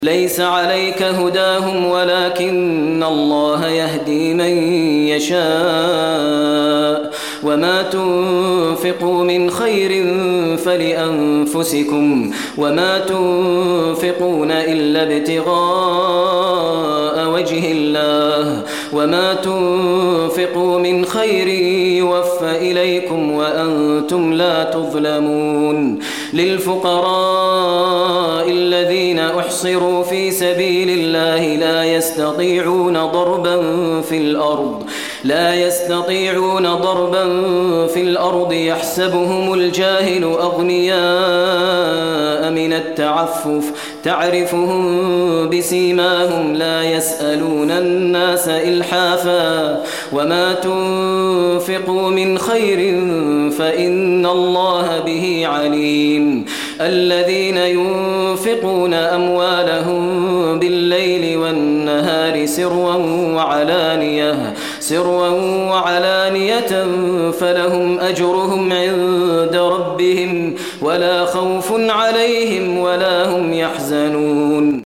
ليس عليك هداهم ولكن الله يهدي من يشاء وما تنفقوا من خير فلأنفسكم وما تنفقون إلا ابتغاء وجه الله وما تنفقوا من خير يوفى إليكم وأنتم لا تظلمون للفقراء الذين أحصروا في سبيل الله لا يستطيعون ضربا في الأرض يحسبهم الجاهل أغنياء من التعفف تعرفهم بسيماهم لا يسألون الناس إلحافا وما تنفقوا من خير فإن الله به عليم الذين ينفقون أموالهم بالليل والنهار سرا وعلانية فلهم أجرهم عند ربهم ولا خوف عليهم ولا هم يحزنون۔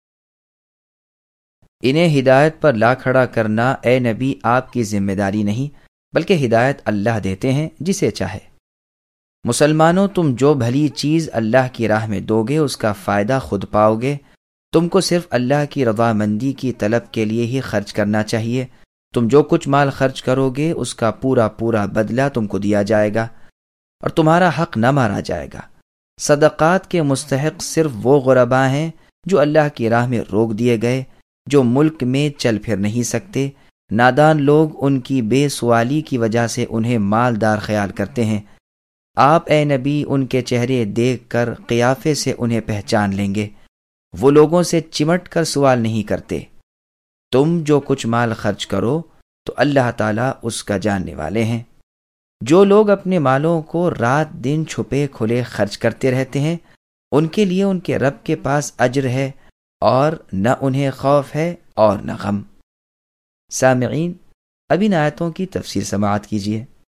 انہیں ہدایت پر لا کھڑا کرنا اے نبی آپ کی ذمہ داری نہیں، بلکہ ہدایت اللہ دیتے ہیں جسے چاہے۔ مسلمانوں، تم جو بھلی چیز اللہ کی راہ میں دو گے اس کا فائدہ خود پاؤ گے۔ تم کو صرف اللہ کی رضامندی کی طلب کے لیے ہی خرچ کرنا چاہیے۔ تم جو کچھ مال خرچ کرو گے اس کا پورا بدلہ تم کو دیا جائے گا اور تمہارا حق نہ مارا جائے گا۔ صدقات کے مستحق صرف وہ غرباء ہیں جو اللہ کی راہ میں روک دیے گئے، جو ملک میں چل پھر نہیں سکتے۔ نادان لوگ ان کی بے سوالی کی وجہ سے انہیں مالدار خیال کرتے ہیں۔ آپ اے نبی ان کے چہرے دیکھ کر قیافے سے انہیں پہچان لیں گے۔ وہ لوگوں سے چمٹ کر سوال نہیں کرتے۔ تم جو کچھ مال خرچ کرو تو اللہ تعالیٰ اس کا جاننے والے ہیں۔ جو لوگ اپنے مالوں کو رات دن چھپے کھلے خرچ کرتے رہتے ہیں ان کے لیے ان کے رب کے پاس اجر ہے، اور نہ انہیں خوف ہے اور نہ غم۔ سامعین، اب ان آیتوں کی تفسیر سماعت کیجیے۔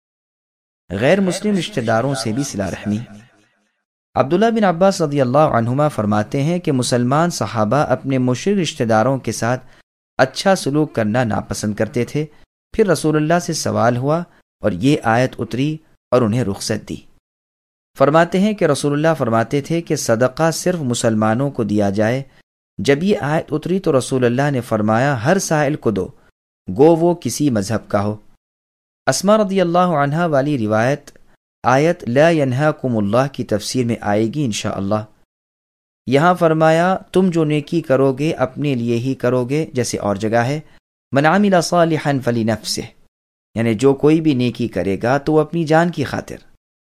غیر مسلم رشتہ داروں سے بھی صلہ رحمی۔ عبداللہ بن عباس رضی اللہ عنہما فرماتے ہیں کہ مسلمان صحابہ اپنے مشرک رشتہ داروں کے ساتھ اچھا سلوک کرنا ناپسند کرتے تھے۔ پھر رسول اللہ سے سوال ہوا اور یہ آیت اتری اور انہیں رخصت دی۔ فرماتے ہیں کہ رسول اللہ فرماتے تھے کہ صدقہ صرف مسلمانوں کو دیا جائے۔ جب یہ آیت اتری تو رسول اللہ نے فرمایا ہر سائل کو دو، گو وہ کسی مذہب کا ہو۔ اسما رضی اللہ عنہا والی روایت آیت لا ینہاکم اللہ کی تفسیر میں آئے گی انشاءاللہ۔ یہاں فرمایا تم جو نیکی کرو گے اپنے لیے ہی کرو گے، جیسے اور جگہ ہے من عمل صالحا فلنفسہ، یعنی جو کوئی بھی نیکی کرے گا تو وہ اپنی جان کی خاطر۔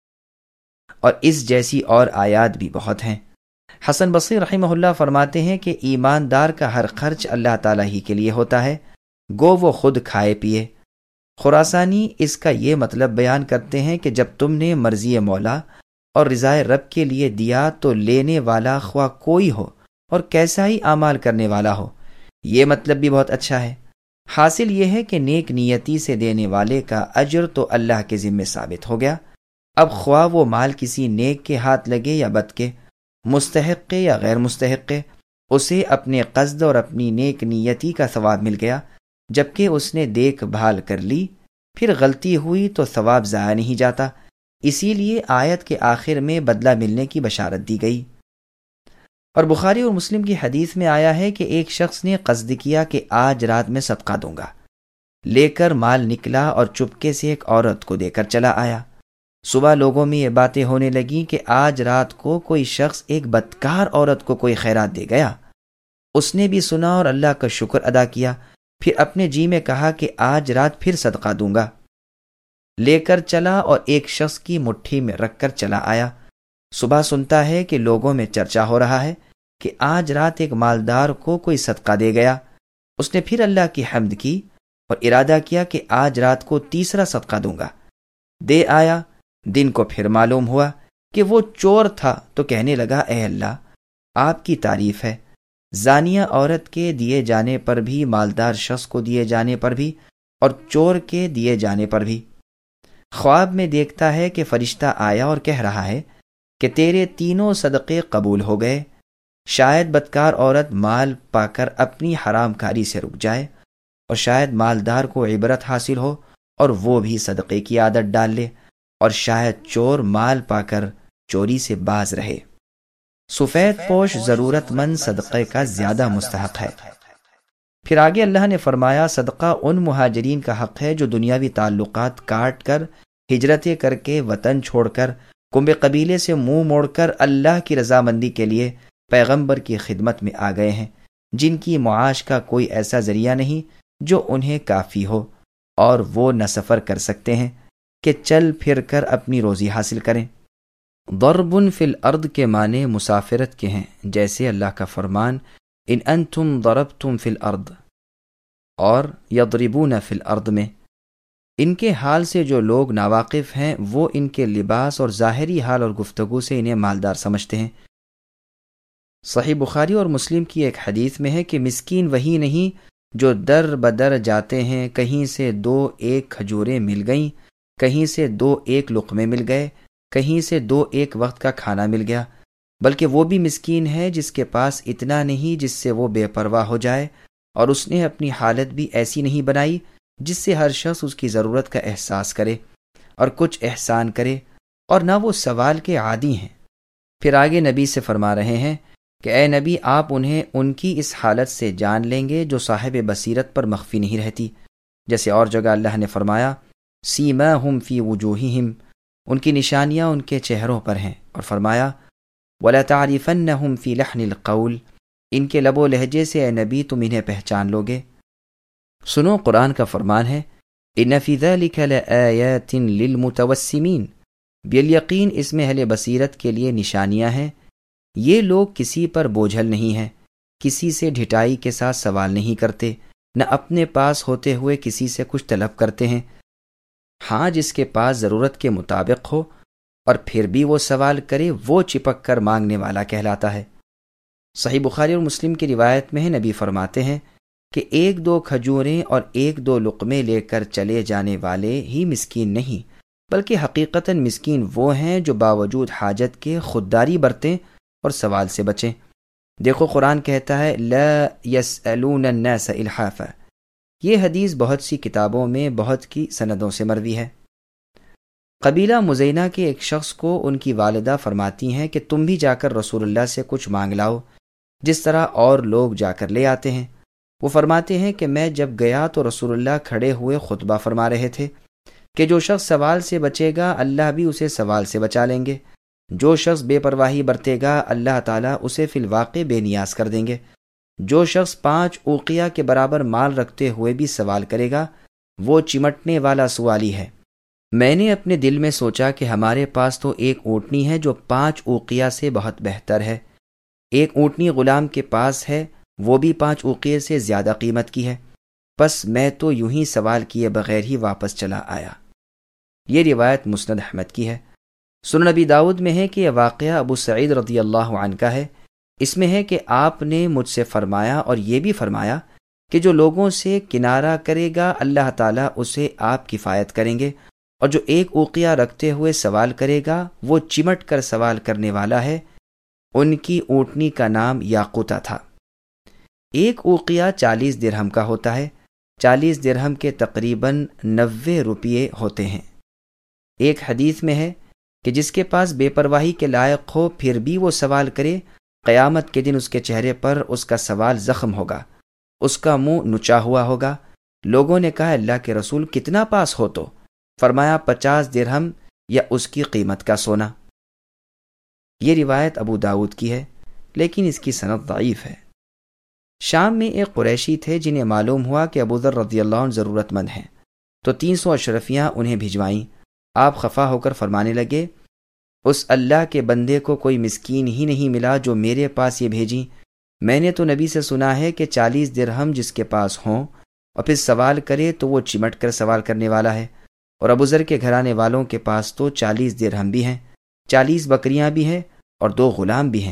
اور اس جیسی اور آیات بھی بہت ہیں۔ حسن بصری رحمہ اللہ فرماتے ہیں کہ ایماندار کا ہر خرچ اللہ تعالیٰ ہی کے لیے ہوتا ہے، گو وہ خود کھائے پیے۔ خراسانی اس کا یہ مطلب بیان کرتے ہیں کہ جب تم نے مرضی مولا اور رضائے رب کے لیے دیا تو لینے والا خواہ کوئی ہو اور کیسا ہی اعمال کرنے والا ہو، یہ مطلب بھی بہت اچھا ہے۔ حاصل یہ ہے کہ نیک نیتی سے دینے والے کا اجر تو اللہ کے ذمہ ثابت ہو گیا۔ اب خواہ وہ مال کسی نیک کے ہاتھ لگے یا بد کے، مستحق یا غیر مستحق، اسے اپنے قصد اور اپنی نیک نیتی کا ثواب مل گیا۔ جبکہ اس نے دیکھ بھال کر لی، پھر غلطی ہوئی تو ثواب ضائع نہیں جاتا۔ اسی لیے آیت کے آخر میں بدلہ ملنے کی بشارت دی گئی۔ اور بخاری اور مسلم کی حدیث میں آیا ہے کہ ایک شخص نے قصد کیا کہ آج رات میں صدقہ دوں گا، لے کر مال نکلا اور چپکے سے ایک عورت کو دے کر چلا آیا۔ صبح لوگوں میں یہ باتیں ہونے لگیں کہ آج رات کو کوئی شخص ایک بدکار عورت کو کوئی خیرات دے گیا۔ اس نے بھی سنا اور اللہ کا شکر ادا کیا، پھر اپنے جی میں کہا کہ آج رات پھر صدقہ دوں گا، لے کر چلا اور ایک شخص کی مٹھی میں رکھ کر چلا آیا۔ صبح سنتا ہے کہ لوگوں میں چرچا ہو رہا ہے کہ آج رات ایک مالدار کو کوئی صدقہ دے گیا۔ اس نے پھر اللہ کی حمد کی اور ارادہ کیا کہ آج رات کو تیسرا صدقہ دوں گا۔ دے آیا، دن کو پھر معلوم ہوا کہ وہ چور تھا تو کہنے لگا اے اللہ آپ کی تعریف ہے، زانیہ عورت کے دیے جانے پر بھی، مالدار شخص کو دیے جانے پر بھی، اور چور کے دیے جانے پر بھی۔ خواب میں دیکھتا ہے کہ فرشتہ آیا اور کہہ رہا ہے کہ تیرے تینوں صدقے قبول ہو گئے۔ شاید بدکار عورت مال پا کر اپنی حرام کاری سے رک جائے، اور شاید مالدار کو عبرت حاصل ہو اور وہ بھی صدقے کی عادت ڈال لے، اور شاید چور مال پا کر چوری سے باز رہے۔ سفید پوش ضرورت مند صدقے کا زیادہ مستحق ہے۔ پھر آگے اللہ نے فرمایا، صدقہ ان مہاجرین کا حق ہے جو دنیاوی تعلقات کاٹ کر، ہجرتیں کر کے، وطن چھوڑ کر، کنبے قبیلے سے منہ موڑ کر اللہ کی رضامندی کے لیے پیغمبر کی خدمت میں آ گئے ہیں، جن کی معاش کا کوئی ایسا ذریعہ نہیں جو انہیں کافی ہو، اور وہ نہ سفر کر سکتے ہیں کہ چل پھر کر اپنی روزی حاصل کریں۔ ضرب فی الارض کے معنی مسافرت کے ہیں، جیسے اللہ کا فرمان ان انتم ضربتم فی الارض اور یضربون فی الارض میں۔ ان کے حال سے جو لوگ ناواقف ہیں وہ ان کے لباس اور ظاہری حال اور گفتگو سے انہیں مالدار سمجھتے ہیں۔ صحیح بخاری اور مسلم کی ایک حدیث میں ہے کہ مسکین وہی نہیں جو در بدر جاتے ہیں، کہیں سے 2 کھجوریں مل گئیں، کہیں سے 2 لقمے مل گئے، کہیں سے 2 وقت کا کھانا مل گیا، بلکہ وہ بھی مسکین ہے جس کے پاس اتنا نہیں جس سے وہ بے پرواہ ہو جائے، اور اس نے اپنی حالت بھی ایسی نہیں بنائی جس سے ہر شخص اس کی ضرورت کا احساس کرے اور کچھ احسان کرے، اور نہ وہ سوال کے عادی ہیں۔ پھر آگے نبی سے فرما رہے ہیں کہ اے نبی، آپ انہیں ان کی اس حالت سے جان لیں گے جو صاحب بصیرت پر مخفی نہیں رہتی، جیسے اور جگہ اللہ نے فرمایا سیماہم فی وجوہہم، ان کی نشانیاں ان کے چہروں پر ہیں، اور فرمایا وَلَتَعْرِفَنَّهُمْ فِي لَحْنِ الْقَوْلِ، ان کے لب و لہجے سے اے نبی تم انہیں پہچان لوگے۔ سنو، قرآن کا فرمان ہے إِنَّ فِي ذَلِكَ لَآيَاتٍ لِلْمُتَوَسِّمِينَ، بالیقین اس میں اہل بصیرت کے لیے نشانیاں ہیں۔ یہ لوگ کسی پر بوجھل نہیں ہیں، کسی سے ڈھٹائی کے ساتھ سوال نہیں کرتے، نہ اپنے پاس ہوتے ہوئے کسی سے کچھ طلب کرتے ہیں۔ ہاں، جس کے پاس ضرورت کے مطابق ہو اور پھر بھی وہ سوال کرے، وہ چپک کر مانگنے والا کہلاتا ہے۔ صحیح بخاری اور مسلم کی روایت میں ہے، نبی فرماتے ہیں کہ 1-2 کھجوریں اور 1-2 لقمے لے کر چلے جانے والے ہی مسکین نہیں، بلکہ حقیقتاً مسکین وہ ہیں جو باوجود حاجت کے خودداری برتیں اور سوال سے بچیں۔ دیکھو، قرآن کہتا ہے لا يسألون الناس الحافا۔ یہ حدیث بہت سی کتابوں میں بہت کی سندوں سے مروی ہے۔ قبیلہ مزینہ کے ایک شخص کو ان کی والدہ فرماتی ہیں کہ تم بھی جا کر رسول اللہ سے کچھ مانگ لاؤ، جس طرح اور لوگ جا کر لے آتے ہیں۔ وہ فرماتے ہیں کہ میں جب گیا تو رسول اللہ کھڑے ہوئے خطبہ فرما رہے تھے کہ جو شخص سوال سے بچے گا اللہ بھی اسے سوال سے بچا لیں گے، جو شخص بے پرواہی برتے گا اللہ تعالیٰ اسے فی الواقع بے نیاز کر دیں گے، جو شخص 5 اوقیہ کے برابر مال رکھتے ہوئے بھی سوال کرے گا وہ چمٹنے والا سوالی ہے۔ میں نے اپنے دل میں سوچا کہ ہمارے پاس تو ایک اونٹنی ہے جو 5 اوقیہ سے بہت بہتر ہے، ایک اونٹنی غلام کے پاس ہے وہ بھی 5 اوقیہ سے زیادہ قیمت کی ہے، بس میں تو یوں ہی سوال کیے بغیر ہی واپس چلا آیا۔ یہ روایت مسند احمد کی ہے۔ سنن نبی داؤد میں ہے کہ یہ واقعہ ابو سعید رضی اللہ عنہ کا ہے۔ اس میں ہے کہ آپ نے مجھ سے فرمایا اور یہ بھی فرمایا کہ جو لوگوں سے کنارہ کرے گا اللہ تعالیٰ اسے آپ کفایت کریں گے، اور جو 1 اوقیہ رکھتے ہوئے سوال کرے گا وہ چمٹ کر سوال کرنے والا ہے۔ ان کی اونٹنی کا نام یاقوتہ تھا۔ 1 اوقیہ 40 درہم کا ہوتا ہے۔ 40 درہم کے تقریباً 90 روپیے ہوتے ہیں۔ ایک حدیث میں ہے کہ جس کے پاس بے پرواہی کے لائق ہو پھر بھی وہ سوال کرے، قیامت کے دن اس کے چہرے پر اس کا سوال زخم ہوگا، اس کا منہ نچا ہوا ہوگا۔ لوگوں نے کہا اللہ کے رسول کتنا پاس ہو؟ تو فرمایا 50 درہم یا اس کی قیمت کا سونا۔ یہ روایت ابو داؤد کی ہے، لیکن اس کی سند ضعیف ہے۔ شام میں ایک قریشی تھے جنہیں معلوم ہوا کہ ابو ذر رضی اللہ عنہ ضرورت مند ہیں، تو 300 اشرفیاں انہیں بھجوائیں۔ آپ خفا ہو کر فرمانے لگے اس اللہ کے بندے کو کوئی مسکین ہی نہیں ملا جو میرے پاس یہ بھیجیں۔ میں نے تو نبی سے سنا ہے کہ 40 درہم جس کے پاس ہوں اور پھر سوال کرے تو وہ چمٹ کر سوال کرنے والا ہے، اور ابو ذر کے گھرانے والوں کے پاس تو 40 درہم بھی ہیں، 40 بکریاں بھی ہیں اور 2 غلام بھی ہیں۔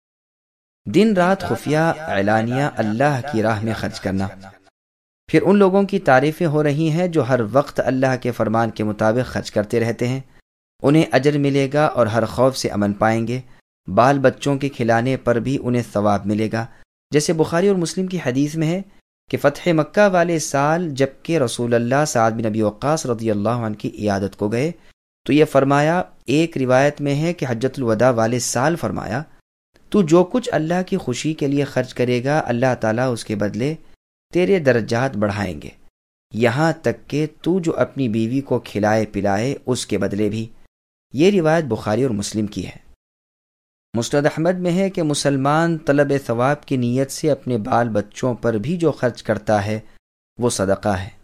دن رات خفیہ اعلانیہ اللہ کی راہ میں خرچ کرنا۔ پھر ان لوگوں کی تعریفیں ہو رہی ہیں جو ہر وقت اللہ کے فرمان کے مطابق خرچ کرتے رہتے ہیں، انہیں اجر ملے گا اور ہر خوف سے امن پائیں گے۔ بال بچوں کے کھلانے پر بھی انہیں ثواب ملے گا، جیسے بخاری اور مسلم کی حدیث میں ہے کہ فتح مکہ والے سال جب کہ رسول اللہ سعد بن ابی وقاص رضی اللہ عنہ کی عیادت کو گئے تو یہ فرمایا، ایک روایت میں ہے کہ حجۃ الوداع والے سال فرمایا، تو جو کچھ اللہ کی خوشی کے لیے خرچ کرے گا اللہ تعالیٰ اس کے بدلے تیرے درجات بڑھائیں گے، یہاں تک کہ تو جو اپنی بیوی کو کھلائے پلائے اس کے بدلے بھی۔ یہ روایت بخاری اور مسلم کی ہے۔ مسند احمد میں ہے کہ مسلمان طلب ثواب کی نیت سے اپنے بال بچوں پر بھی جو خرچ کرتا ہے وہ صدقہ ہے۔